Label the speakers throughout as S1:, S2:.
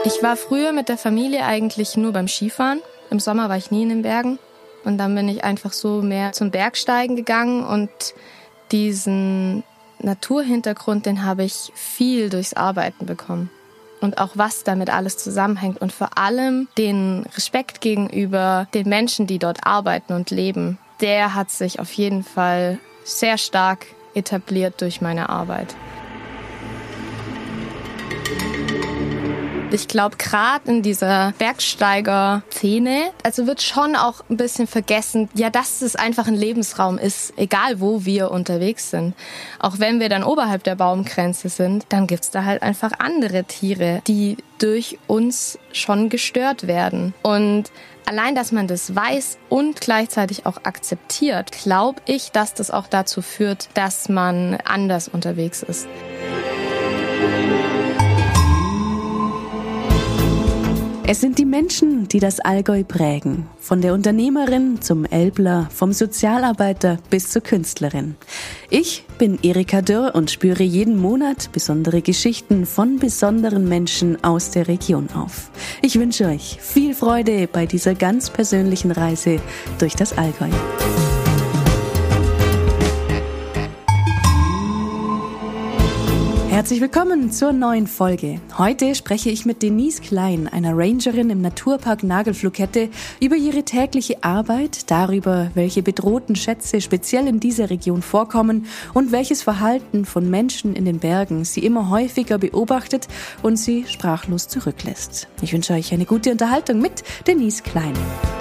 S1: Ich war früher mit der Familie eigentlich nur beim Skifahren. Im Sommer war ich nie in den Bergen. Und dann bin ich einfach so mehr zum Bergsteigen gegangen. Und diesen Naturhintergrund, den habe ich viel durchs Arbeiten bekommen. Und auch was damit alles zusammenhängt. Und vor allem den Respekt gegenüber den Menschen, die dort arbeiten und leben. Der hat sich auf jeden Fall sehr stark etabliert durch meine Arbeit. Ich glaube, gerade in dieser Bergsteiger-Szene, also wird schon auch ein bisschen vergessen, ja, dass es einfach ein Lebensraum ist, egal wo wir unterwegs sind. Auch wenn wir dann oberhalb der Baumgrenze sind, dann gibt's da halt einfach andere Tiere, die durch uns schon gestört werden. Und allein, dass man das weiß und gleichzeitig auch akzeptiert, glaube ich, dass das auch dazu führt, dass man anders unterwegs ist.
S2: Es sind die Menschen, die das Allgäu prägen. Von der Unternehmerin zum Elbler, vom Sozialarbeiter bis zur Künstlerin. Ich bin Erika Dürr und spüre jeden Monat besondere Geschichten von besonderen Menschen aus der Region auf. Ich wünsche euch viel Freude bei dieser ganz persönlichen Reise durch das Allgäu. Herzlich willkommen zur neuen Folge. Heute spreche ich mit Denise Klein, einer Rangerin im Naturpark Nagelfluhkette, über ihre tägliche Arbeit, darüber, welche bedrohten Schätze speziell in dieser Region vorkommen und welches Verhalten von Menschen in den Bergen sie immer häufiger beobachtet und sie sprachlos zurücklässt. Ich wünsche euch eine gute Unterhaltung mit Denise Klein.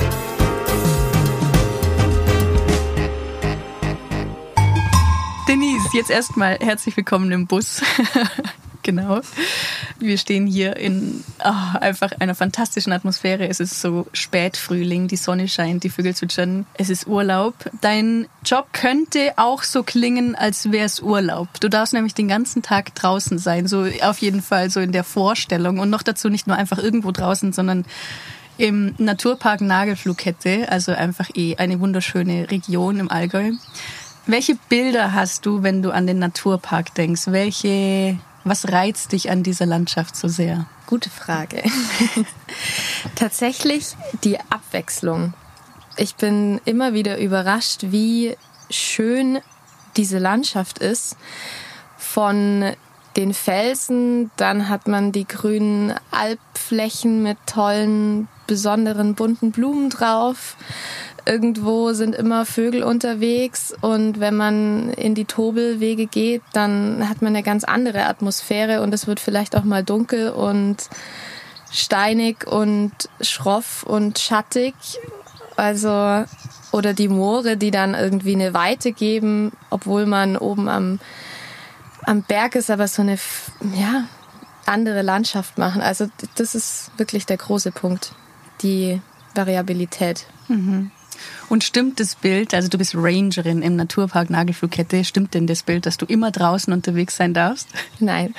S2: Denise, jetzt erstmal herzlich willkommen im Bus. Genau. Wir stehen hier in einfach einer fantastischen Atmosphäre. Es ist so Spätfrühling, die Sonne scheint, die Vögel zwitschern. Es ist Urlaub. Dein Job könnte auch so klingen, als wäre es Urlaub. Du darfst nämlich den ganzen Tag draußen sein, so auf jeden Fall so in der Vorstellung. Und noch dazu nicht nur einfach irgendwo draußen, sondern im Naturpark Nagelfluhkette, also einfach eine wunderschöne Region im Allgäu. Welche Bilder hast du, wenn du an den Naturpark denkst? Was reizt dich an dieser Landschaft so sehr?
S1: Gute Frage. Tatsächlich die Abwechslung. Ich bin immer wieder überrascht, wie schön diese Landschaft ist. Von den Felsen, dann hat man die grünen Alpflächen mit tollen, besonderen, bunten Blumen drauf. Irgendwo sind immer Vögel unterwegs und wenn man in die Tobelwege geht, dann hat man eine ganz andere Atmosphäre und es wird vielleicht auch mal dunkel und steinig und schroff und schattig. Also, oder die Moore, die dann irgendwie eine Weite geben, obwohl man oben am Berg ist, aber so eine andere Landschaft machen. Also das ist wirklich der große Punkt, die Variabilität.
S2: Mhm. Und stimmt das Bild, also du bist Rangerin im Naturpark Nagelfluhkette, stimmt denn das Bild, dass du immer draußen unterwegs sein darfst?
S1: Nein.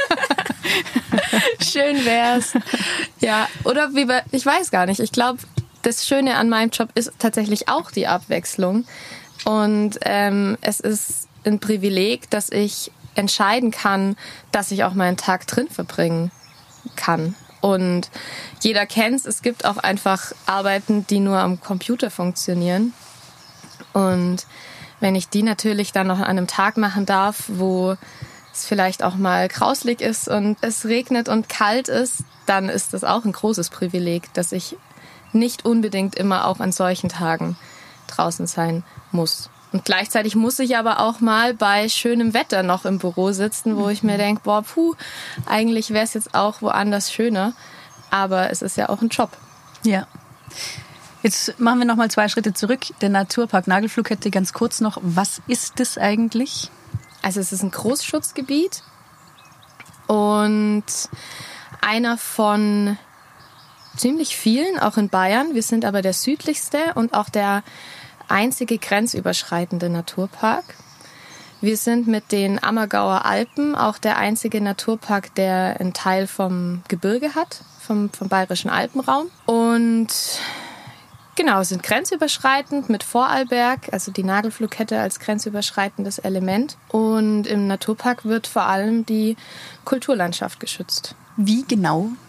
S1: Schön wär's. Ja, oder ich weiß gar nicht. Ich glaube, das Schöne an meinem Job ist tatsächlich auch die Abwechslung. Und es ist ein Privileg, dass ich entscheiden kann, dass ich auch meinen Tag drin verbringen kann. Und jeder kennt's, es gibt auch einfach Arbeiten, die nur am Computer funktionieren. Und wenn ich die natürlich dann noch an einem Tag machen darf, wo es vielleicht auch mal grauslig ist und es regnet und kalt ist, dann ist das auch ein großes Privileg, dass ich nicht unbedingt immer auch an solchen Tagen draußen sein muss. Und gleichzeitig muss ich aber auch mal bei schönem Wetter noch im Büro sitzen, wo ich mir denke, eigentlich wäre es jetzt auch woanders schöner. Aber es ist ja auch ein Job.
S2: Ja. Jetzt machen wir noch mal 2 Schritte zurück. Der Naturpark Nagelfluhkette, ganz kurz noch. Was ist das eigentlich?
S1: Also es ist ein Großschutzgebiet und einer von ziemlich vielen, auch in Bayern. Wir sind aber der südlichste und auch der einzige grenzüberschreitende Naturpark. Wir sind mit den Ammergauer Alpen auch der einzige Naturpark, der einen Teil vom Gebirge hat, vom Bayerischen Alpenraum. Und genau, sind grenzüberschreitend mit Vorarlberg, also die Nagelfluhkette als grenzüberschreitendes Element. Und im Naturpark wird vor allem die Kulturlandschaft geschützt.
S2: Wie genau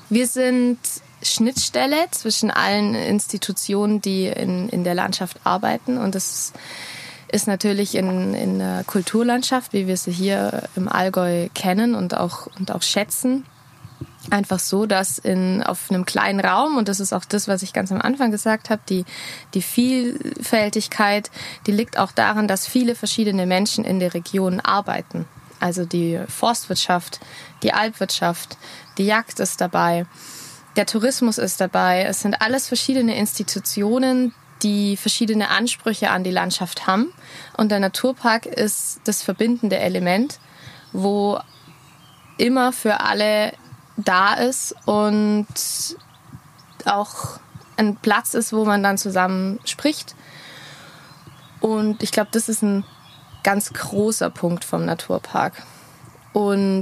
S1: Wir sind Schnittstelle zwischen allen Institutionen, die in der Landschaft arbeiten. Und das ist natürlich in der Kulturlandschaft, wie wir sie hier im Allgäu kennen und auch schätzen, einfach so, dass auf einem kleinen Raum, und das ist auch das, was ich ganz am Anfang gesagt habe, die Vielfältigkeit, die liegt auch daran, dass viele verschiedene Menschen in der Region arbeiten. Also die Forstwirtschaft, die Alpwirtschaft, die Jagd ist dabei, der Tourismus ist dabei. Es sind alles verschiedene Institutionen, die verschiedene Ansprüche an die Landschaft haben. Und der Naturpark ist das verbindende Element, wo immer für alle da ist und auch ein Platz ist, wo man dann zusammen spricht. Und ich glaube, das ist ein ganz großer Punkt vom Naturpark. Und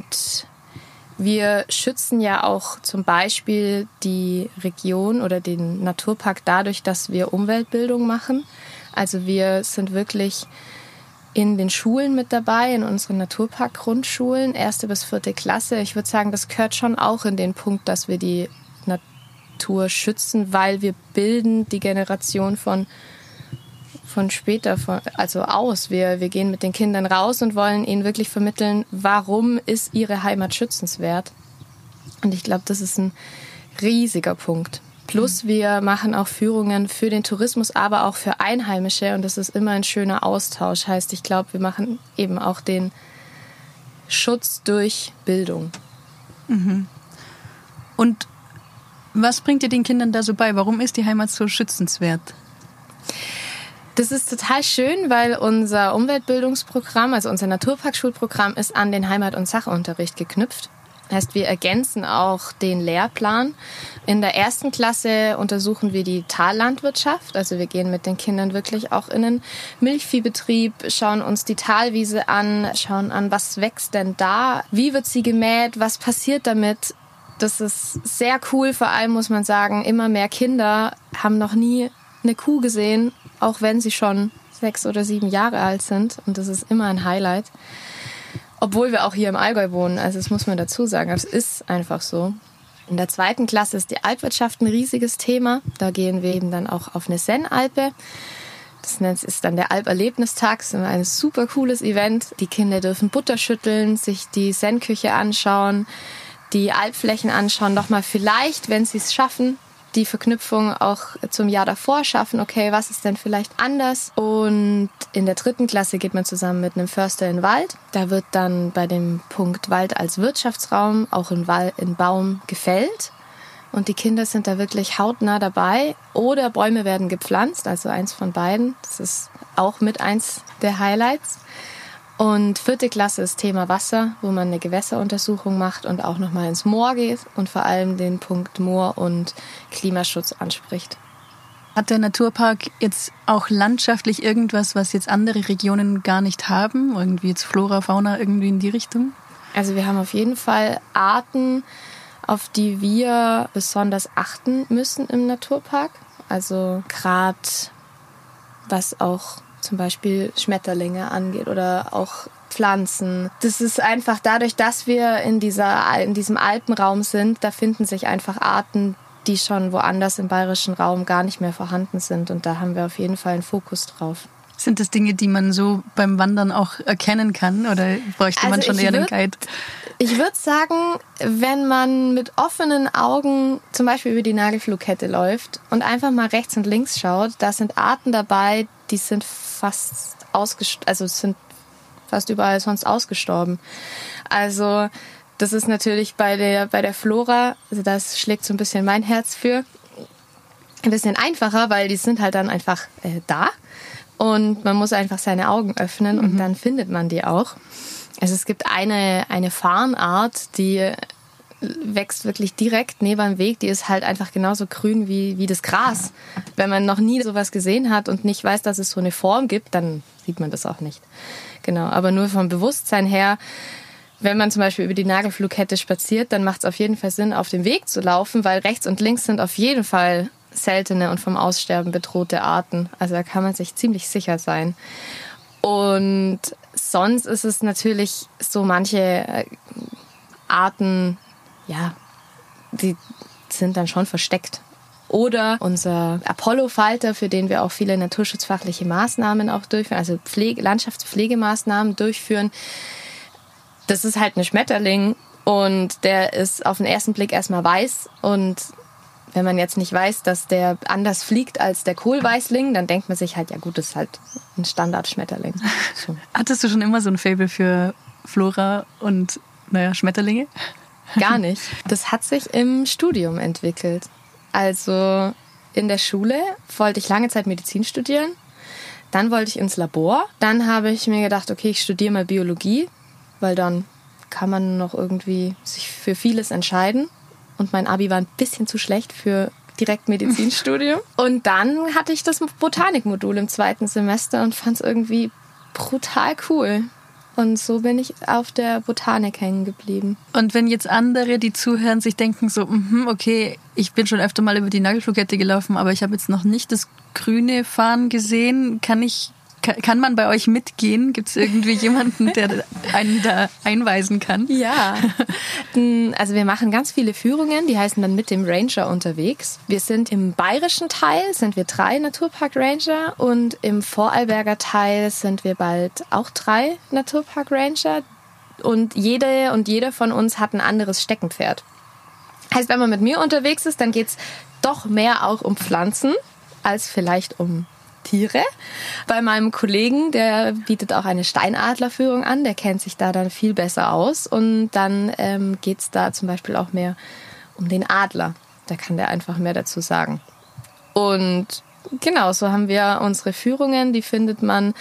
S1: wir schützen ja auch zum Beispiel die Region oder den Naturpark dadurch, dass wir Umweltbildung machen. Also wir sind wirklich in den Schulen mit dabei, in unseren Naturpark-Grundschulen, 1. bis 4. Klasse. Ich würde sagen, das gehört schon auch in den Punkt, dass wir die Natur schützen, weil wir bilden die Generation von später, aus. Wir gehen mit den Kindern raus und wollen ihnen wirklich vermitteln, warum ist ihre Heimat schützenswert. Und ich glaube, das ist ein riesiger Punkt. Plus wir machen auch Führungen für den Tourismus, aber auch für Einheimische. Und das ist immer ein schöner Austausch. Heißt, ich glaube, wir machen eben auch den Schutz durch Bildung.
S2: Mhm. Und was bringt ihr den Kindern da so bei? Warum ist die Heimat so schützenswert?
S1: Das ist total schön, weil unser Umweltbildungsprogramm, also unser Naturparkschulprogramm, ist an den Heimat- und Sachunterricht geknüpft. Heißt, wir ergänzen auch den Lehrplan. In der 1. Klasse untersuchen wir die Tallandwirtschaft. Also wir gehen mit den Kindern wirklich auch in einen Milchviehbetrieb, schauen uns die Talwiese an, schauen an, was wächst denn da, wie wird sie gemäht, was passiert damit. Das ist sehr cool. Vor allem muss man sagen, immer mehr Kinder haben noch nie eine Kuh gesehen, auch wenn sie schon 6 oder 7 Jahre alt sind. Und das ist immer ein Highlight. Obwohl wir auch hier im Allgäu wohnen, also das muss man dazu sagen, es ist einfach so. In der 2. Klasse ist die Alpwirtschaft ein riesiges Thema. Da gehen wir eben dann auch auf eine Sennalpe. Das ist dann der Alperlebnistag, das ist immer ein super cooles Event. Die Kinder dürfen Butter schütteln, sich die Sennküche anschauen, die Alpflächen anschauen, nochmal vielleicht, wenn sie es schaffen, die Verknüpfung auch zum Jahr davor schaffen. Okay, was ist denn vielleicht anders? Und in der 3. Klasse geht man zusammen mit einem Förster in den Wald. Da wird dann bei dem Punkt Wald als Wirtschaftsraum auch ein Baum gefällt. Und die Kinder sind da wirklich hautnah dabei. Oder Bäume werden gepflanzt, also eins von beiden. Das ist auch mit eins der Highlights. Und 4. Klasse ist Thema Wasser, wo man eine Gewässeruntersuchung macht und auch nochmal ins Moor geht und vor allem den Punkt Moor und Klimaschutz anspricht.
S2: Hat der Naturpark jetzt auch landschaftlich irgendwas, was jetzt andere Regionen gar nicht haben? Irgendwie jetzt Flora, Fauna, irgendwie in die Richtung?
S1: Also wir haben auf jeden Fall Arten, auf die wir besonders achten müssen im Naturpark. Also gerade was auch zum Beispiel Schmetterlinge angeht oder auch Pflanzen. Das ist einfach dadurch, dass wir in diesem Alpenraum sind, da finden sich einfach Arten, die schon woanders im bayerischen Raum gar nicht mehr vorhanden sind. Und da haben wir auf jeden Fall einen Fokus drauf.
S2: Sind das Dinge, die man so beim Wandern auch erkennen kann oder bräuchte man schon eher einen Guide?
S1: Ich würde sagen, wenn man mit offenen Augen zum Beispiel über die Nagelfluhkette läuft und einfach mal rechts und links schaut, da sind Arten dabei, die sind fast sind fast überall sonst ausgestorben. Also das ist natürlich bei der Flora, also das schlägt so ein bisschen mein Herz für, ein bisschen einfacher, weil die sind halt dann einfach da und man muss einfach seine Augen öffnen und dann findet man die auch. Also es gibt eine Farnart, die wächst wirklich direkt neben dem Weg. Die ist halt einfach genauso grün wie das Gras. Wenn man noch nie sowas gesehen hat und nicht weiß, dass es so eine Form gibt, dann sieht man das auch nicht. Genau, aber nur vom Bewusstsein her, wenn man zum Beispiel über die Nagelfluhkette spaziert, dann macht es auf jeden Fall Sinn, auf dem Weg zu laufen, weil rechts und links sind auf jeden Fall seltene und vom Aussterben bedrohte Arten. Also da kann man sich ziemlich sicher sein. Und sonst ist es natürlich so manche Arten, ja, die sind dann schon versteckt. Oder unser Apollo-Falter, für den wir auch viele naturschutzfachliche Maßnahmen auch durchführen, also Landschaftspflegemaßnahmen durchführen. Das ist halt ein Schmetterling und der ist auf den ersten Blick erstmal weiß. Und wenn man jetzt nicht weiß, dass der anders fliegt als der Kohlweißling, dann denkt man sich halt, ja gut, das ist halt ein Standard-Schmetterling. So.
S2: Hattest du schon immer so ein Faible für Flora und, Schmetterlinge?
S1: Gar nicht. Das hat sich im Studium entwickelt. Also in der Schule wollte ich lange Zeit Medizin studieren. Dann wollte ich ins Labor. Dann habe ich mir gedacht, okay, ich studiere mal Biologie, weil dann kann man noch irgendwie sich für vieles entscheiden. Und mein Abi war ein bisschen zu schlecht für direkt Medizinstudium. Und dann hatte ich das Botanikmodul im 2. Semester und fand es irgendwie brutal cool. Und so bin ich auf der Botanik hängen geblieben.
S2: Und wenn jetzt andere, die zuhören, sich denken so, okay, ich bin schon öfter mal über die Nagelflugkette gelaufen, aber ich habe jetzt noch nicht das grüne Fahren gesehen, kann man bei euch mitgehen? Gibt es irgendwie jemanden, der einen da einweisen kann?
S1: Ja, also wir machen ganz viele Führungen, die heißen dann mit dem Ranger unterwegs. Wir sind im bayerischen Teil, sind wir 3 Naturpark-Ranger und im Vorarlberger Teil sind wir bald auch 3 Naturpark-Ranger. Und jede und jeder von uns hat ein anderes Steckenpferd. Heißt, wenn man mit mir unterwegs ist, dann geht es doch mehr auch um Pflanzen als vielleicht um Tiere. Bei meinem Kollegen, der bietet auch eine Steinadlerführung an, der kennt sich da dann viel besser aus. Und dann geht es da zum Beispiel auch mehr um den Adler. Da kann der einfach mehr dazu sagen. Und genau, so haben wir unsere Führungen, die findet man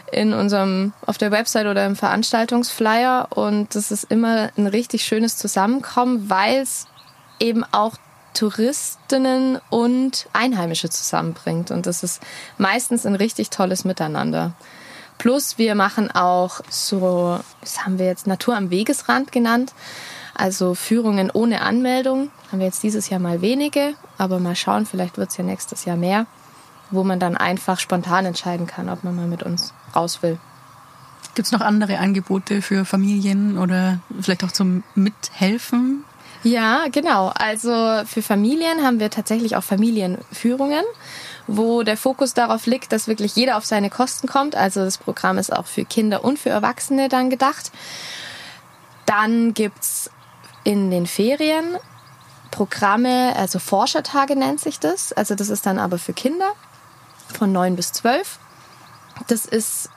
S1: auf der Website oder im Veranstaltungsflyer. Und das ist immer ein richtig schönes Zusammenkommen, weil es eben auch Touristinnen und Einheimische zusammenbringt. Und das ist meistens ein richtig tolles Miteinander. Plus wir machen auch so, das haben wir jetzt Natur am Wegesrand genannt, also Führungen ohne Anmeldung. Haben wir jetzt dieses Jahr mal wenige, aber mal schauen, vielleicht wird es ja nächstes Jahr mehr, wo man dann einfach spontan entscheiden kann, ob man mal mit uns raus will.
S2: Gibt es noch andere Angebote für Familien oder vielleicht auch zum Mithelfen?
S1: Ja, genau. Also für Familien haben wir tatsächlich auch Familienführungen, wo der Fokus darauf liegt, dass wirklich jeder auf seine Kosten kommt. Also das Programm ist auch für Kinder und für Erwachsene dann gedacht. Dann gibt's in den Ferien Programme, also Forschertage nennt sich das. Also das ist dann aber für Kinder von 9 bis 12. Das ist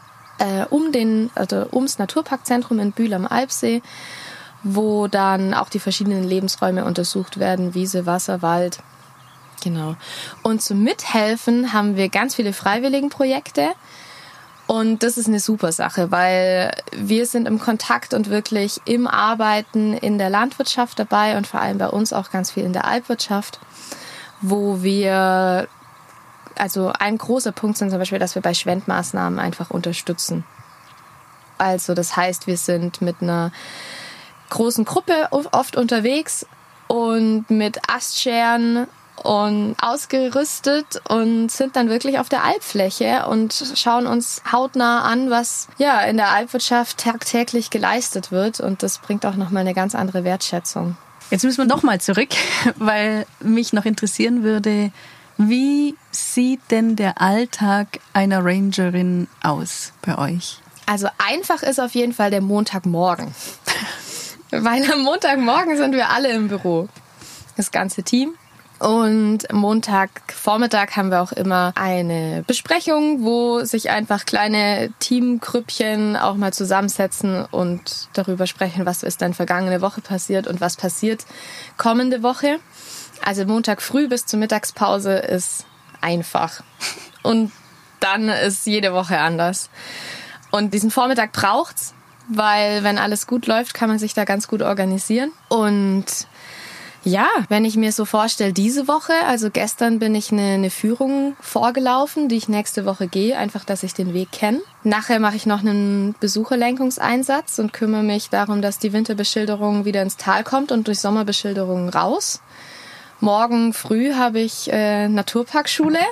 S1: ums Naturparkzentrum in Bühl am Alpsee, wo dann auch die verschiedenen Lebensräume untersucht werden, Wiese, Wasser, Wald. Genau. Und zum Mithelfen haben wir ganz viele Freiwilligenprojekte. Und das ist eine super Sache, weil wir sind im Kontakt und wirklich im Arbeiten in der Landwirtschaft dabei und vor allem bei uns auch ganz viel in der Alpwirtschaft, wo wir, also ein großer Punkt sind zum Beispiel, dass wir bei Schwendmaßnahmen einfach unterstützen. Also das heißt, wir sind mit einer großen Gruppe oft unterwegs und mit Astscheren und ausgerüstet und sind dann wirklich auf der Alpfläche und schauen uns hautnah an, was ja in der Alpwirtschaft tagtäglich geleistet wird, und das bringt auch nochmal eine ganz andere Wertschätzung.
S2: Jetzt müssen wir nochmal zurück, weil mich noch interessieren würde, wie sieht denn der Alltag einer Rangerin aus bei euch?
S1: Also einfach ist auf jeden Fall der Montagmorgen. Weil am Montagmorgen sind wir alle im Büro, das ganze Team. Und Montagvormittag haben wir auch immer eine Besprechung, wo sich einfach kleine Teamgrüppchen auch mal zusammensetzen und darüber sprechen, was ist denn vergangene Woche passiert und was passiert kommende Woche. Also Montag früh bis zur Mittagspause ist einfach. Und dann ist jede Woche anders. Und diesen Vormittag braucht's, weil wenn alles gut läuft, kann man sich da ganz gut organisieren. Und ja, wenn ich mir so vorstelle, diese Woche, also gestern bin ich eine Führung vorgelaufen, die ich nächste Woche gehe, einfach, dass ich den Weg kenne. Nachher mache ich noch einen Besucherlenkungseinsatz und kümmere mich darum, dass die Winterbeschilderung wieder ins Tal kommt und durch Sommerbeschilderung raus. Morgen früh habe ich Naturparkschule,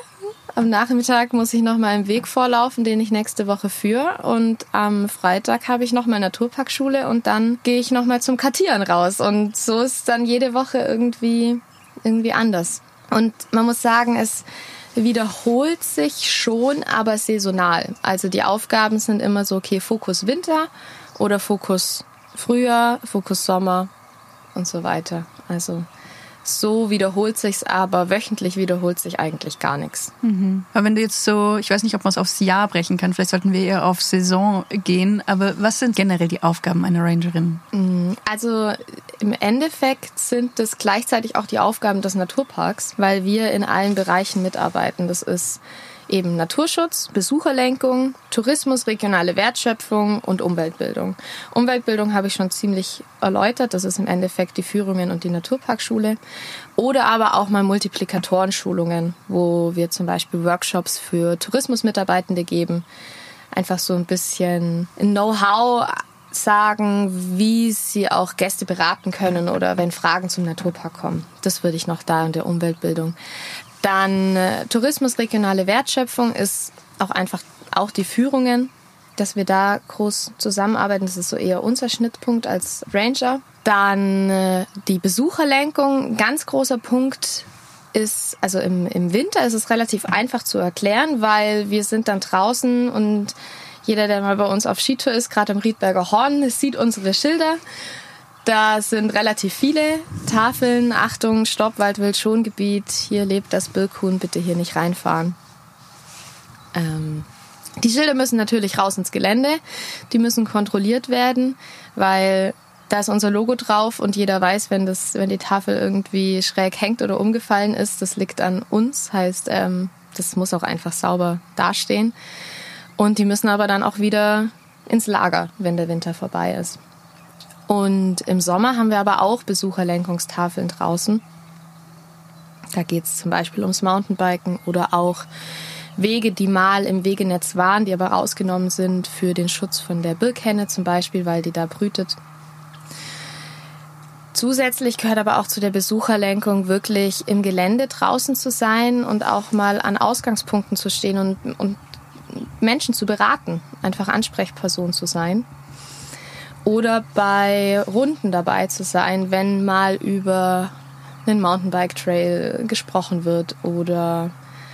S1: Am Nachmittag muss ich noch mal einen Weg vorlaufen, den ich nächste Woche führe. Und am Freitag habe ich noch mal Naturparkschule und dann gehe ich noch mal zum Kartieren raus. Und so ist dann jede Woche irgendwie anders. Und man muss sagen, es wiederholt sich schon, aber saisonal. Also die Aufgaben sind immer so, okay, Fokus Winter oder Fokus Frühjahr, Fokus Sommer und so weiter. Also so wiederholt sich's, aber wöchentlich wiederholt sich eigentlich gar nichts.
S2: Mhm. Aber wenn du jetzt so, ich weiß nicht, ob man es aufs Jahr brechen kann, vielleicht sollten wir eher auf Saison gehen, aber was sind generell die Aufgaben einer Rangerin?
S1: Also im Endeffekt sind das gleichzeitig auch die Aufgaben des Naturparks, weil wir in allen Bereichen mitarbeiten. Das ist eben Naturschutz, Besucherlenkung, Tourismus, regionale Wertschöpfung und Umweltbildung. Umweltbildung habe ich schon ziemlich erläutert. Das ist im Endeffekt die Führungen und die Naturparkschule. Oder aber auch mal Multiplikatorenschulungen, wo wir zum Beispiel Workshops für Tourismusmitarbeitende geben. Einfach so ein bisschen Know-how sagen, wie sie auch Gäste beraten können oder wenn Fragen zum Naturpark kommen. Das würde ich noch da in der Umweltbildung. Dann Tourismus, regionale Wertschöpfung ist auch die Führungen, dass wir da groß zusammenarbeiten. Das ist so eher unser Schnittpunkt als Ranger. Dann die Besucherlenkung. Ganz großer Punkt ist, also im Winter ist es relativ einfach zu erklären, weil wir sind dann draußen und jeder, der mal bei uns auf Skitour ist, gerade am Riedberger Horn, sieht unsere Schilder. Da sind relativ viele Tafeln. Achtung, Stopp, Waldwild-Schongebiet. Hier lebt das Birkhuhn, bitte hier nicht reinfahren. Die Schilder müssen natürlich raus ins Gelände. Die müssen kontrolliert werden, weil da ist unser Logo drauf und jeder weiß, wenn die Tafel irgendwie schräg hängt oder umgefallen ist, das liegt an uns. Heißt, das muss auch einfach sauber dastehen. Und die müssen aber dann auch wieder ins Lager, wenn der Winter vorbei ist. Und im Sommer haben wir aber auch Besucherlenkungstafeln draußen. Da geht es zum Beispiel ums Mountainbiken oder auch Wege, die mal im Wegenetz waren, die aber rausgenommen sind für den Schutz von der Birkhenne zum Beispiel, weil die da brütet. Zusätzlich gehört aber auch zu der Besucherlenkung wirklich im Gelände draußen zu sein und auch mal an Ausgangspunkten zu stehen und Menschen zu beraten, einfach Ansprechperson zu sein. Oder bei Runden dabei zu sein, wenn mal über einen Mountainbike-Trail gesprochen wird oder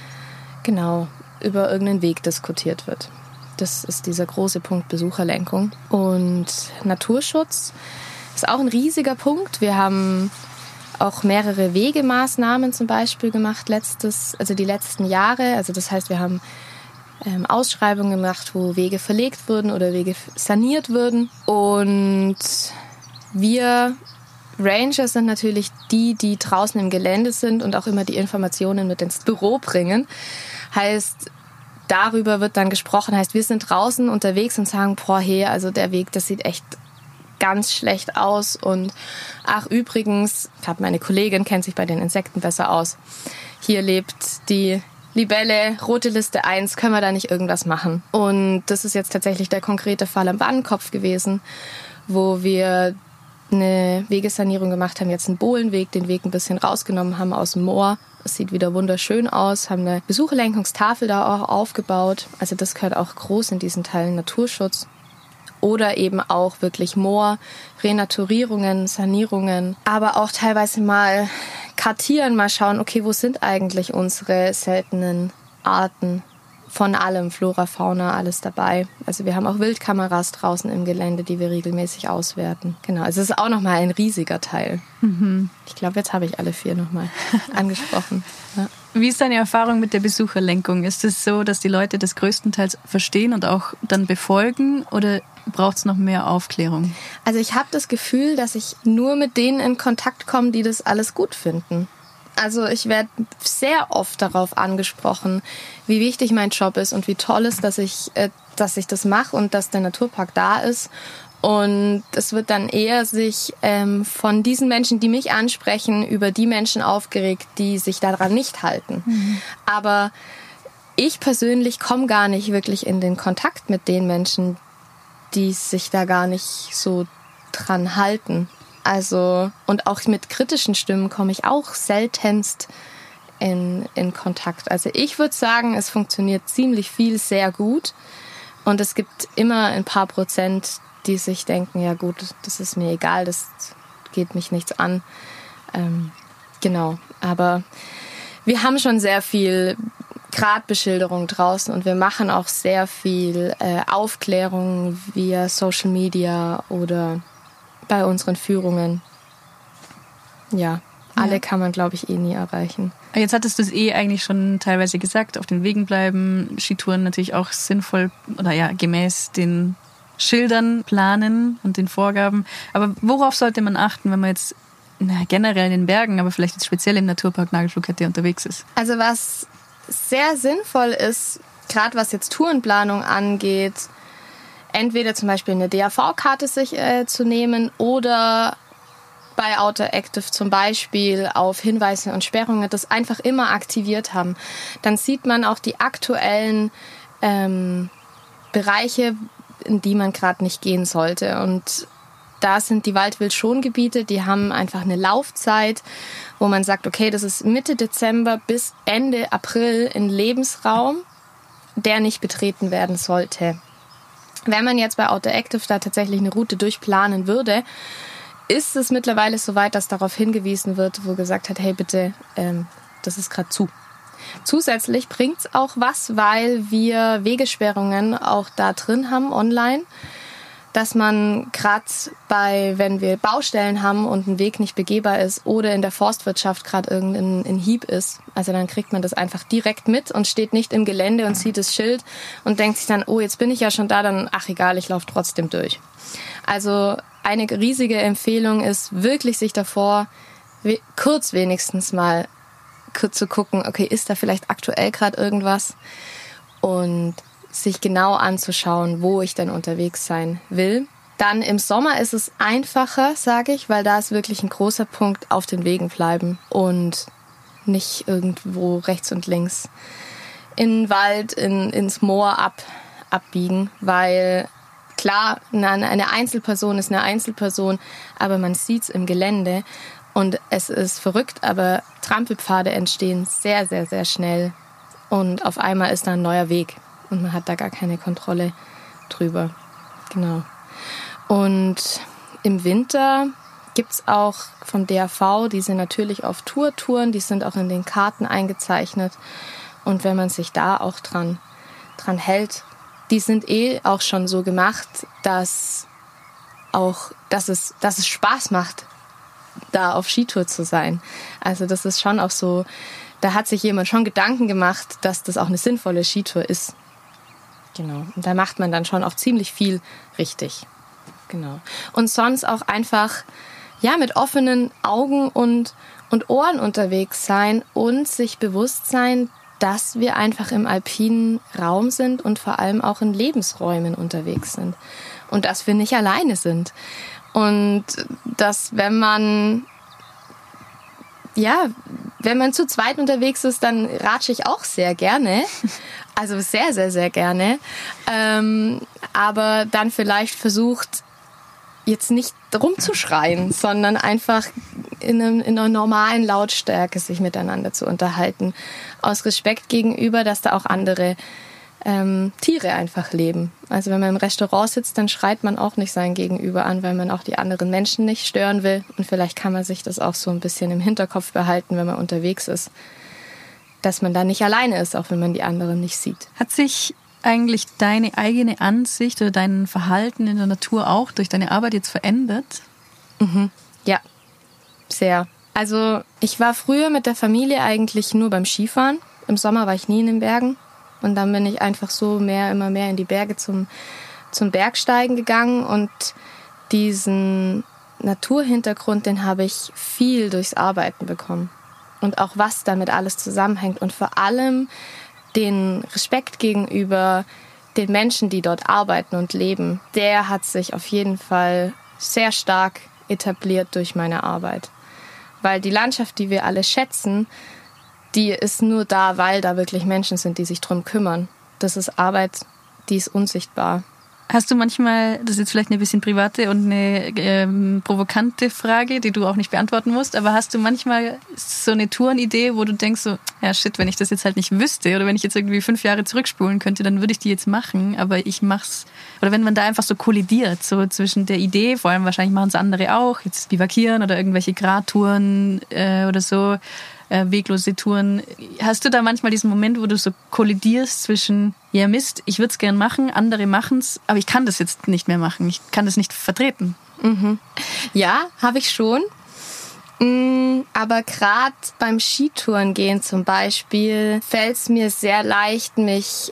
S1: genau über irgendeinen Weg diskutiert wird. Das ist dieser große Punkt Besucherlenkung. Und Naturschutz ist auch ein riesiger Punkt. Wir haben auch mehrere Wegemaßnahmen zum Beispiel gemacht die letzten Jahre. Also das heißt, wir haben Ausschreibungen gemacht, wo Wege verlegt wurden oder Wege saniert wurden. Und wir Ranger sind natürlich die draußen im Gelände sind und auch immer die Informationen mit ins Büro bringen. Heißt, darüber wird dann gesprochen. Heißt, wir sind draußen unterwegs und sagen, boah, hey, also der Weg, das sieht echt ganz schlecht aus. Und ach, übrigens, gerade meine Kollegin kennt sich bei den Insekten besser aus. Hier lebt die Libelle, rote Liste 1, können wir da nicht irgendwas machen? Und das ist jetzt tatsächlich der konkrete Fall am Bahnkopf gewesen, wo wir eine Wegesanierung gemacht haben, jetzt einen Bohlenweg, den Weg ein bisschen rausgenommen haben aus dem Moor. Es sieht wieder wunderschön aus, haben eine Besucherlenkungstafel da auch aufgebaut. Also das gehört auch groß in diesen Teilen Naturschutz. Oder eben auch wirklich Moor, Renaturierungen, Sanierungen, aber auch teilweise mal kartieren, mal schauen, okay, wo sind eigentlich unsere seltenen Arten? Von allem, Flora, Fauna, alles dabei. Also wir haben auch Wildkameras draußen im Gelände, die wir regelmäßig auswerten. Genau, also es ist auch nochmal ein riesiger Teil. Mhm. Ich glaube, jetzt habe ich alle 4 nochmal angesprochen. Ja.
S2: Wie ist deine Erfahrung mit der Besucherlenkung? Ist es so, dass die Leute das größtenteils verstehen und auch dann befolgen oder braucht es noch mehr Aufklärung?
S1: Also ich habe das Gefühl, dass ich nur mit denen in Kontakt komme, die das alles gut finden. Also ich werde sehr oft darauf angesprochen, wie wichtig mein Job ist und wie toll ist, dass ich das mache und dass der Naturpark da ist. Und es wird dann eher sich von diesen Menschen, die mich ansprechen, über die Menschen aufgeregt, die sich daran nicht halten. Mhm. Aber ich persönlich komme gar nicht wirklich in den Kontakt mit den Menschen, die sich da gar nicht so dran halten. Also, und auch mit kritischen Stimmen komme ich auch seltenst in Kontakt. Also ich würde sagen, es funktioniert ziemlich viel sehr gut und es gibt immer ein paar Prozent, die sich denken, ja gut, das ist mir egal, das geht mich nichts an. Genau, aber wir haben schon sehr viel Gradbeschilderung draußen und wir machen auch sehr viel Aufklärung via Social Media oder bei unseren Führungen. Ja, alle kann man, glaube ich, nie erreichen.
S2: Jetzt hattest du es eigentlich schon teilweise gesagt, auf den Wegen bleiben, Skitouren natürlich auch sinnvoll oder ja, gemäß den Schildern planen und den Vorgaben. Aber worauf sollte man achten, wenn man jetzt generell in den Bergen, aber vielleicht jetzt speziell im Naturpark Nagelfluhkette unterwegs ist?
S1: Also was sehr sinnvoll ist, gerade was jetzt Tourenplanung angeht, entweder zum Beispiel eine DAV-Karte sich zu nehmen oder bei Outdoor Active zum Beispiel auf Hinweise und Sperrungen das einfach immer aktiviert haben. Dann sieht man auch die aktuellen Bereiche, in die man gerade nicht gehen sollte. Und da sind die Waldwild-Schongebiete, die haben einfach eine Laufzeit, wo man sagt, okay, das ist Mitte Dezember bis Ende April ein Lebensraum, der nicht betreten werden sollte. Wenn man jetzt bei Outdoor Active da tatsächlich eine Route durchplanen würde, ist es mittlerweile so weit, dass darauf hingewiesen wird, wo gesagt hat, hey bitte, das ist gerade zu. Zusätzlich bringt es auch was, weil wir Wegesperrungen auch da drin haben online, dass man gerade wenn wir Baustellen haben und ein Weg nicht begehbar ist oder in der Forstwirtschaft gerade irgendein Hieb ist, also dann kriegt man das einfach direkt mit und steht nicht im Gelände und sieht das Schild und denkt sich dann, oh, jetzt bin ich ja schon da, dann ach egal, ich laufe trotzdem durch. Also eine riesige Empfehlung ist wirklich, sich davor kurz wenigstens mal zu gucken, okay, ist da vielleicht aktuell gerade irgendwas und sich genau anzuschauen, wo ich denn unterwegs sein will. Dann im Sommer ist es einfacher, sage ich, weil da ist wirklich ein großer Punkt auf den Wegen bleiben und nicht irgendwo rechts und links in den Wald, ins Moor abbiegen, weil klar, eine Einzelperson ist eine Einzelperson, aber man sieht's im Gelände und es ist verrückt, aber Trampelpfade entstehen sehr, sehr, sehr schnell und auf einmal ist da ein neuer Weg. Und man hat da gar keine Kontrolle drüber. Genau. Und im Winter gibt es auch vom DAV, die sind natürlich auf Touren, die sind auch in den Karten eingezeichnet. Und wenn man sich da auch dran hält, die sind auch schon so gemacht, dass es Spaß macht, da auf Skitour zu sein. Also das ist schon auch so, da hat sich jemand schon Gedanken gemacht, dass das auch eine sinnvolle Skitour ist. Genau. Und da macht man dann schon auch ziemlich viel richtig. Genau. Und sonst auch einfach, ja, mit offenen Augen und Ohren unterwegs sein und sich bewusst sein, dass wir einfach im alpinen Raum sind und vor allem auch in Lebensräumen unterwegs sind. Und dass wir nicht alleine sind. Und dass wenn man zu zweit unterwegs ist, dann ratsche ich auch sehr gerne. Also sehr, sehr, sehr gerne. Aber dann vielleicht versucht, jetzt nicht rumzuschreien, sondern einfach in einer normalen Lautstärke sich miteinander zu unterhalten. Aus Respekt gegenüber, dass da auch andere Tiere einfach leben. Also wenn man im Restaurant sitzt, dann schreit man auch nicht sein Gegenüber an, weil man auch die anderen Menschen nicht stören will. Und vielleicht kann man sich das auch so ein bisschen im Hinterkopf behalten, wenn man unterwegs ist, dass man da nicht alleine ist, auch wenn man die anderen nicht sieht.
S2: Hat sich eigentlich deine eigene Ansicht oder dein Verhalten in der Natur auch durch deine Arbeit jetzt verändert?
S1: Mhm. Ja, sehr. Also ich war früher mit der Familie eigentlich nur beim Skifahren. Im Sommer war ich nie in den Bergen. Und dann bin ich einfach so immer mehr in die Berge zum Bergsteigen gegangen. Und diesen Naturhintergrund, den habe ich viel durchs Arbeiten bekommen. Und auch was damit alles zusammenhängt. Und vor allem den Respekt gegenüber den Menschen, die dort arbeiten und leben, der hat sich auf jeden Fall sehr stark etabliert durch meine Arbeit. Weil die Landschaft, die wir alle schätzen, die ist nur da, weil da wirklich Menschen sind, die sich drum kümmern. Das ist Arbeit, die ist unsichtbar.
S2: Hast du manchmal, das ist jetzt vielleicht eine bisschen private und eine provokante Frage, die du auch nicht beantworten musst, aber hast du manchmal so eine Tourenidee, wo du denkst so, ja shit, wenn ich das jetzt halt nicht wüsste oder wenn ich jetzt irgendwie 5 Jahre zurückspulen könnte, dann würde ich die jetzt machen, aber ich mach's, oder wenn man da einfach so kollidiert, so zwischen der Idee, vor allem wahrscheinlich machen es andere auch, jetzt bivakieren oder irgendwelche Gradtouren oder so, weglose Touren. Hast du da manchmal diesen Moment, wo du so kollidierst zwischen, ja Mist, ich würde es gern machen, andere machen es, aber ich kann das jetzt nicht mehr machen, ich kann das nicht vertreten?
S1: Mhm. Ja, habe ich schon. Aber gerade beim Skitouren gehen zum Beispiel fällt es mir sehr leicht, mich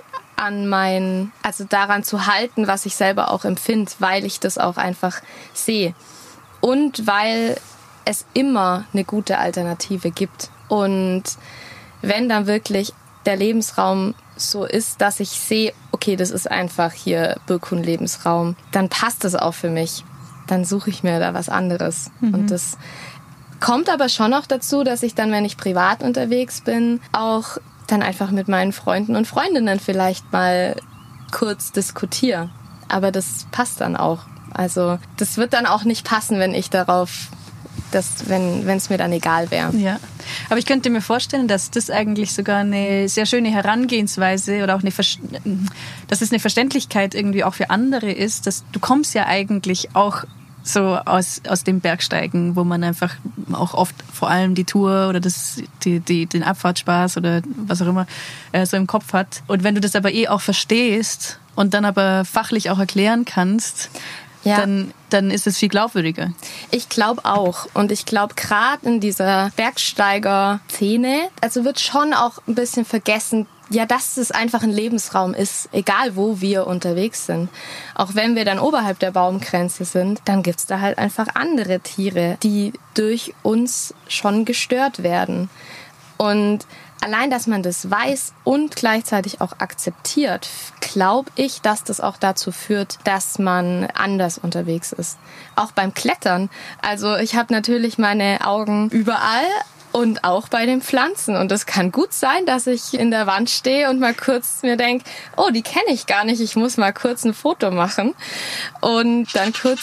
S1: daran zu halten, was ich selber auch empfinde, weil ich das auch einfach sehe. Und weil es immer eine gute Alternative gibt. Und wenn dann wirklich der Lebensraum so ist, dass ich sehe, okay, das ist einfach hier Birkhuhn-Lebensraum, dann passt das auch für mich. Dann suche ich mir da was anderes. Und das kommt aber schon noch dazu, dass ich dann, wenn ich privat unterwegs bin, auch dann einfach mit meinen Freunden und Freundinnen vielleicht mal kurz diskutiere. Aber das passt dann auch. Also das wird dann auch nicht passen, wenn ich darauf... wenn es mir dann egal wäre.
S2: Ja, aber ich könnte mir vorstellen, dass das eigentlich sogar eine sehr schöne Herangehensweise oder auch dass es eine Verständlichkeit irgendwie auch für andere ist, dass du kommst ja eigentlich auch so aus dem Bergsteigen, wo man einfach auch oft vor allem die Tour oder den Abfahrtsspaß oder was auch immer so im Kopf hat. Und wenn du das aber auch verstehst und dann aber fachlich auch erklären kannst, ja, dann ist es viel glaubwürdiger.
S1: Ich glaube auch. Und ich glaube, gerade in dieser Bergsteiger-Szene, also wird schon auch ein bisschen vergessen, ja, dass es einfach ein Lebensraum ist, egal wo wir unterwegs sind. Auch wenn wir dann oberhalb der Baumgrenze sind, dann gibt's da halt einfach andere Tiere, die durch uns schon gestört werden. Und allein, dass man das weiß und gleichzeitig auch akzeptiert, glaube ich, dass das auch dazu führt, dass man anders unterwegs ist. Auch beim Klettern. Also ich habe natürlich meine Augen überall und auch bei den Pflanzen. Und es kann gut sein, dass ich in der Wand stehe und mal kurz mir denke, oh, die kenne ich gar nicht, ich muss mal kurz ein Foto machen. Und dann kurz...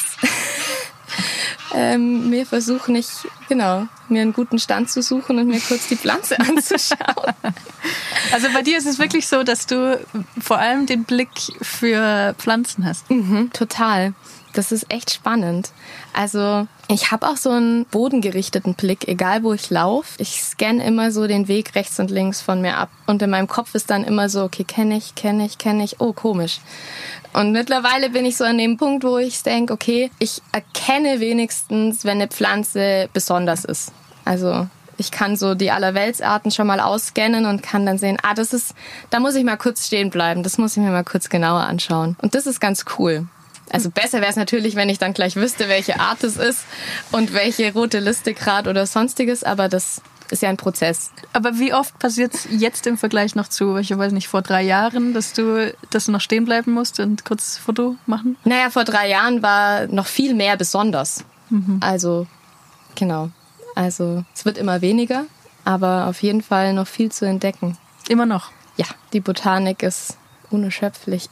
S1: mir einen guten Stand zu suchen und mir kurz die Pflanze anzuschauen.
S2: Also bei dir ist es wirklich so, dass du vor allem den Blick für Pflanzen hast?
S1: Mhm, total. Das ist echt spannend. Also ich habe auch so einen bodengerichteten Blick, egal wo ich laufe. Ich scanne immer so den Weg rechts und links von mir ab. Und in meinem Kopf ist dann immer so, okay, kenne ich. Oh, komisch. Und mittlerweile bin ich so an dem Punkt, wo ich denke, okay, ich erkenne wenigstens, wenn eine Pflanze besonders ist. Also ich kann so die Allerweltsarten schon mal ausscannen und kann dann sehen, da muss ich mal kurz stehen bleiben. Das muss ich mir mal kurz genauer anschauen. Und das ist ganz cool. Also besser wäre es natürlich, wenn ich dann gleich wüsste, welche Art es ist und welche rote Liste gerade oder sonstiges, aber das ist ja ein Prozess.
S2: Aber wie oft passiert es jetzt im Vergleich noch zu, ich weiß nicht, vor 3 Jahren, dass du noch stehen bleiben musst und kurz Foto machen?
S1: Naja, vor 3 Jahren war noch viel mehr besonders. Also, genau. Also es wird immer weniger, aber auf jeden Fall noch viel zu entdecken.
S2: Immer noch?
S1: Ja, die Botanik ist unerschöpflich.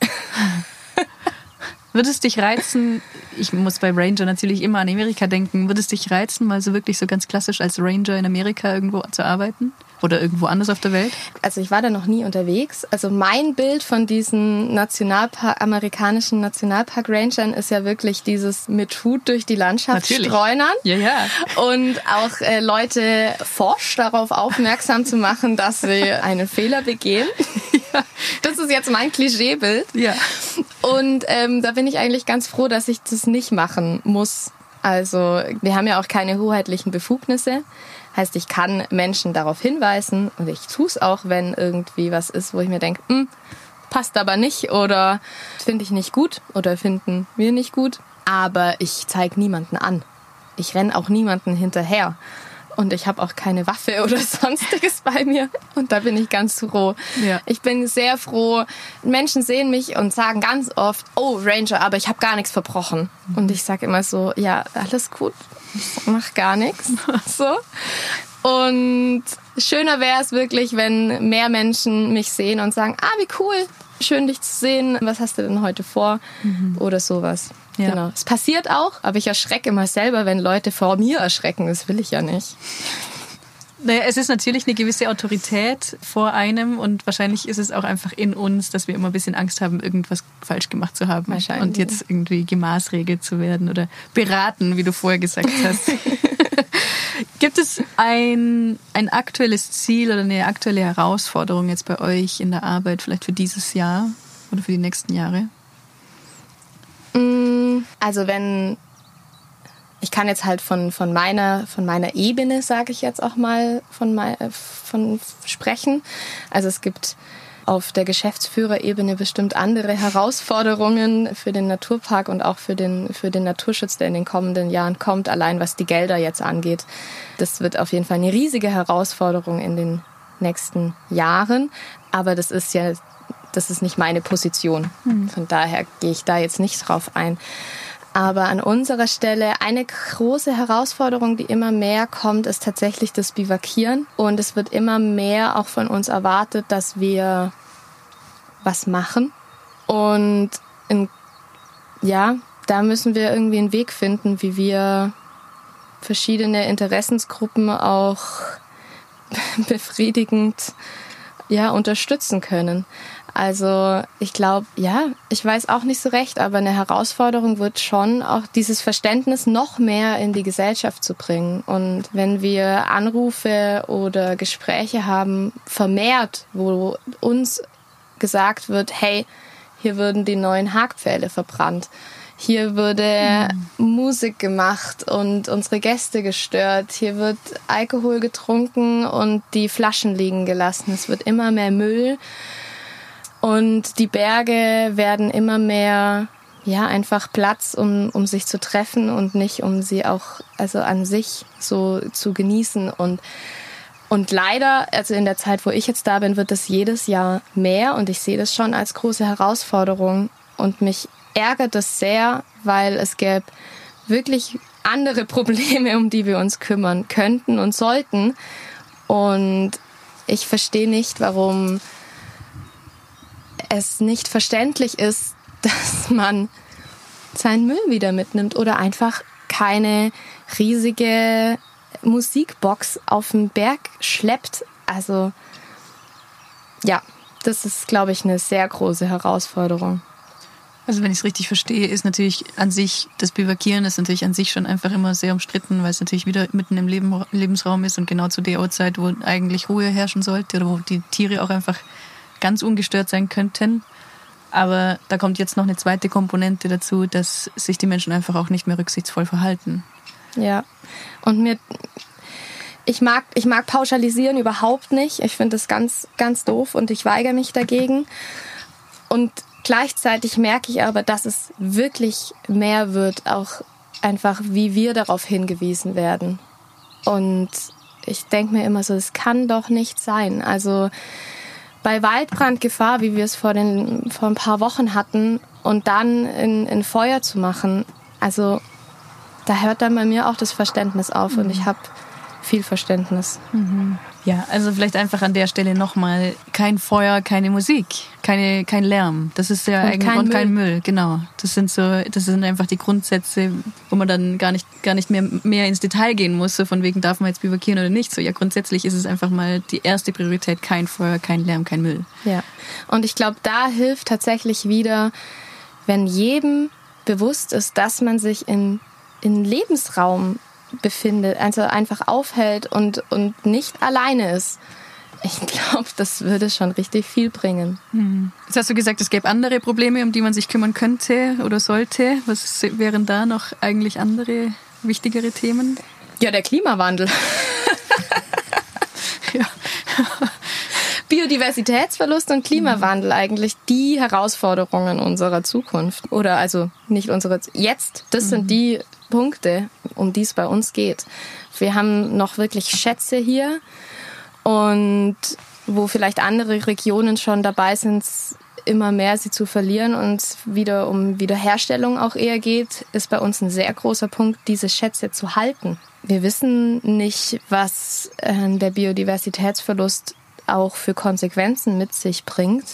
S2: Würde es dich reizen, ich muss bei Ranger natürlich immer an Amerika denken, würde es dich reizen, mal so wirklich so ganz klassisch als Ranger in Amerika irgendwo zu arbeiten? Oder irgendwo anders auf der Welt?
S1: Also ich war da noch nie unterwegs. Also mein Bild von diesen amerikanischen Nationalpark-Rangern ist ja wirklich dieses mit Hut durch die Landschaft streunern.
S2: Ja, ja.
S1: Und auch Leute forsch darauf aufmerksam zu machen, dass sie einen Fehler begehen. Ja. Das ist jetzt mein Klischeebild.
S2: Ja.
S1: Und da bin ich eigentlich ganz froh, dass ich das nicht machen muss. Also wir haben ja auch keine hoheitlichen Befugnisse. Heißt, ich kann Menschen darauf hinweisen und ich tue es auch, wenn irgendwie was ist, wo ich mir denke, passt aber nicht oder finde ich nicht gut oder finden wir nicht gut. Aber ich zeige niemanden an. Ich renne auch niemanden hinterher. Und ich habe auch keine Waffe oder sonstiges bei mir. Und da bin ich ganz froh. Ja. Ich bin sehr froh. Menschen sehen mich und sagen ganz oft, oh, Ranger, aber ich habe gar nichts verbrochen. Und ich sage immer so, ja, alles gut, mach gar nichts. So. Und schöner wäre es wirklich, wenn mehr Menschen mich sehen und sagen, wie cool, schön dich zu sehen. Was hast du denn heute vor? Oder sowas.
S2: Ja.
S1: Genau. Es passiert auch, aber ich erschrecke immer selber, wenn Leute vor mir erschrecken. Das will ich ja nicht.
S2: Naja, es ist natürlich eine gewisse Autorität vor einem und wahrscheinlich ist es auch einfach in uns, dass wir immer ein bisschen Angst haben, irgendwas falsch gemacht zu haben und jetzt irgendwie gemaßregelt zu werden oder beraten, wie du vorher gesagt hast. Gibt es ein aktuelles Ziel oder eine aktuelle Herausforderung jetzt bei euch in der Arbeit, vielleicht für dieses Jahr oder für die nächsten Jahre?
S1: Also ich kann jetzt halt von meiner Ebene, sage ich jetzt auch mal, von sprechen. Also es gibt auf der Geschäftsführerebene bestimmt andere Herausforderungen für den Naturpark und auch für den Naturschutz, der in den kommenden Jahren kommt, allein was die Gelder jetzt angeht. Das wird auf jeden Fall eine riesige Herausforderung in den nächsten Jahren. Aber das ist nicht meine Position. Von daher gehe ich da jetzt nicht drauf ein. Aber an unserer Stelle eine große Herausforderung, die immer mehr kommt, ist tatsächlich das Bivakieren. Und es wird immer mehr auch von uns erwartet, dass wir was machen. Und da müssen wir irgendwie einen Weg finden, wie wir verschiedene Interessensgruppen auch befriedigend unterstützen können. Also ich glaube, ich weiß auch nicht so recht, aber eine Herausforderung wird schon auch dieses Verständnis noch mehr in die Gesellschaft zu bringen. Und wenn wir Anrufe oder Gespräche haben, vermehrt, wo uns gesagt wird, hey, hier würden die neuen Hagpfähle verbrannt, hier würde Musik gemacht und unsere Gäste gestört, hier wird Alkohol getrunken und die Flaschen liegen gelassen, es wird immer mehr Müll. Und die Berge werden immer mehr, einfach Platz, um sich zu treffen und nicht, um sie auch, an sich so zu genießen. Und leider, also in der Zeit, wo ich jetzt da bin, wird das jedes Jahr mehr und ich sehe das schon als große Herausforderung. Und mich ärgert das sehr, weil es gäbe wirklich andere Probleme, um die wir uns kümmern könnten und sollten. Und ich verstehe nicht, warum es nicht verständlich ist, dass man seinen Müll wieder mitnimmt oder einfach keine riesige Musikbox auf den Berg schleppt. Also das ist, glaube ich, eine sehr große Herausforderung.
S2: Also wenn ich es richtig verstehe, ist natürlich an sich, das Bivakieren ist natürlich an sich schon einfach immer sehr umstritten, weil es natürlich wieder mitten im Lebensraum ist und genau zu der Uhrzeit, wo eigentlich Ruhe herrschen sollte oder wo die Tiere auch einfach ganz ungestört sein könnten. Aber da kommt jetzt noch eine zweite Komponente dazu, dass sich die Menschen einfach auch nicht mehr rücksichtsvoll verhalten.
S1: Ja, und ich mag pauschalisieren überhaupt nicht. Ich finde das ganz, ganz doof und ich weigere mich dagegen. Und gleichzeitig merke ich aber, dass es wirklich mehr wird, auch einfach, wie wir darauf hingewiesen werden. Und ich denke mir immer so, es kann doch nicht sein. Also bei Waldbrandgefahr, wie wir es vor ein paar Wochen hatten, und dann in Feuer zu machen, also da hört dann bei mir auch das Verständnis auf und ich habe viel Verständnis.
S2: Ja, also vielleicht einfach an der Stelle nochmal: kein Feuer, keine Musik, kein Lärm. Das ist ja eigentlich und kein Müll. Genau. Das sind einfach die Grundsätze, wo man dann gar nicht mehr ins Detail gehen muss, so von wegen, darf man jetzt bivakieren oder nicht. So, ja, grundsätzlich ist es einfach mal die erste Priorität: kein Feuer, kein Lärm, kein Müll.
S1: Ja. Und ich glaube, da hilft tatsächlich wieder, wenn jedem bewusst ist, dass man sich in Lebensraum befindet, also einfach aufhält und nicht alleine ist. Ich glaube, das würde schon richtig viel bringen.
S2: Jetzt hast du gesagt, es gäbe andere Probleme, um die man sich kümmern könnte oder sollte. Was wären da noch eigentlich andere, wichtigere Themen?
S1: Ja, der Klimawandel.
S2: Ja.
S1: Biodiversitätsverlust und Klimawandel eigentlich die Herausforderungen unserer Zukunft. Oder also nicht unsere, jetzt, das sind die Punkte, um die es bei uns geht. Wir haben noch wirklich Schätze hier und wo vielleicht andere Regionen schon dabei sind, immer mehr sie zu verlieren und wieder um Wiederherstellung auch eher geht, ist bei uns ein sehr großer Punkt, diese Schätze zu halten. Wir wissen nicht, was der Biodiversitätsverlust auch für Konsequenzen mit sich bringt.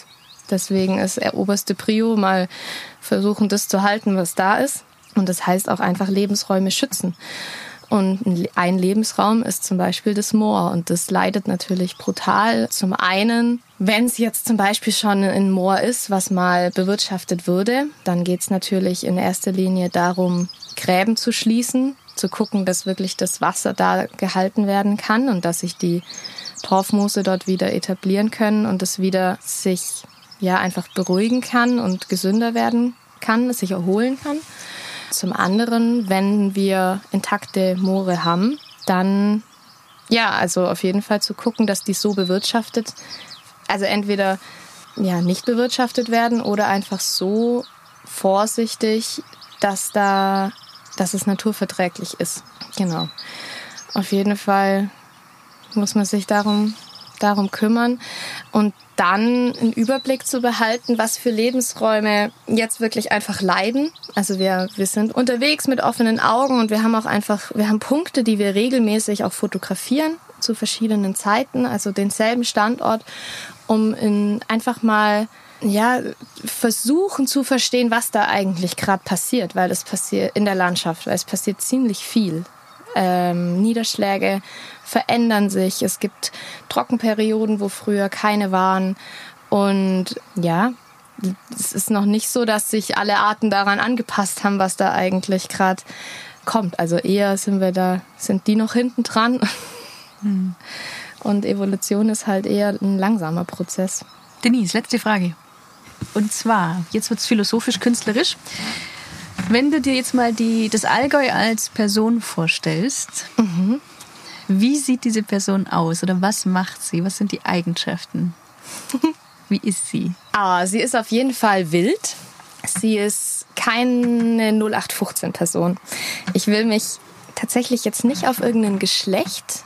S1: Deswegen ist oberste Prio mal versuchen, das zu halten, was da ist. Und das heißt auch einfach Lebensräume schützen. Und ein Lebensraum ist zum Beispiel das Moor. Und das leidet natürlich brutal. Zum einen, wenn es jetzt zum Beispiel schon ein Moor ist, was mal bewirtschaftet würde, dann geht es natürlich in erster Linie darum, Gräben zu schließen, zu gucken, dass wirklich das Wasser da gehalten werden kann und dass sich die Torfmoose dort wieder etablieren können und es wieder sich einfach beruhigen kann und gesünder werden kann, sich erholen kann. Zum anderen, wenn wir intakte Moore haben, dann also auf jeden Fall zu gucken, dass die so bewirtschaftet, also entweder nicht bewirtschaftet werden oder einfach so vorsichtig, dass es naturverträglich ist. Genau. Auf jeden Fall muss man sich darum kümmern und dann einen Überblick zu behalten, was für Lebensräume jetzt wirklich einfach leiden. Also wir sind unterwegs mit offenen Augen und wir haben Punkte, die wir regelmäßig auch fotografieren zu verschiedenen Zeiten, also denselben Standort, um einfach mal versuchen zu verstehen, was da eigentlich gerade passiert, weil es passiert in der Landschaft, weil es passiert ziemlich viel. Niederschläge verändern sich. Es gibt Trockenperioden, wo früher keine waren. Und es ist noch nicht so, dass sich alle Arten daran angepasst haben, was da eigentlich gerade kommt. Also eher sind die noch hinten dran. Und Evolution ist halt eher ein langsamer Prozess.
S2: Denise, letzte Frage. Und zwar, jetzt wird es philosophisch-künstlerisch. Wenn du dir jetzt mal das Allgäu als Person vorstellst, wie sieht diese Person aus oder was macht sie? Was sind die Eigenschaften? Wie ist sie?
S1: Sie ist auf jeden Fall wild. Sie ist keine 0815-Person. Ich will mich tatsächlich jetzt nicht auf irgendein Geschlecht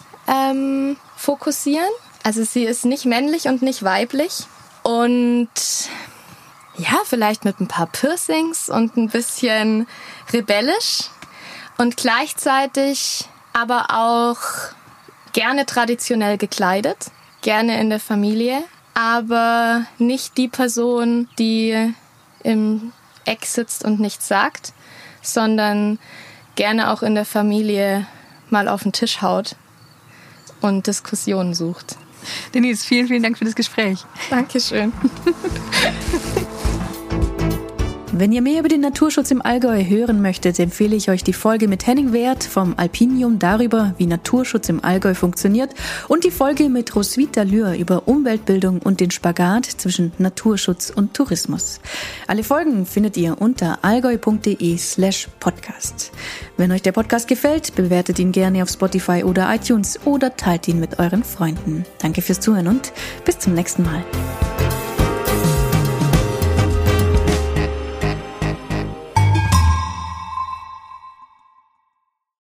S1: fokussieren. Also sie ist nicht männlich und nicht weiblich. Und vielleicht mit ein paar Piercings und ein bisschen rebellisch und gleichzeitig aber auch gerne traditionell gekleidet, gerne in der Familie, aber nicht die Person, die im Eck sitzt und nichts sagt, sondern gerne auch in der Familie mal auf den Tisch haut und Diskussionen sucht.
S2: Denise, vielen, vielen Dank für das Gespräch.
S1: Dankeschön.
S2: Wenn ihr mehr über den Naturschutz im Allgäu hören möchtet, empfehle ich euch die Folge mit Henning Werth vom Alpinium darüber, wie Naturschutz im Allgäu funktioniert und die Folge mit Roswitha Lühr über Umweltbildung und den Spagat zwischen Naturschutz und Tourismus. Alle Folgen findet ihr unter allgäu.de/podcast. Wenn euch der Podcast gefällt, bewertet ihn gerne auf Spotify oder iTunes oder teilt ihn mit euren Freunden. Danke fürs Zuhören und bis zum nächsten Mal.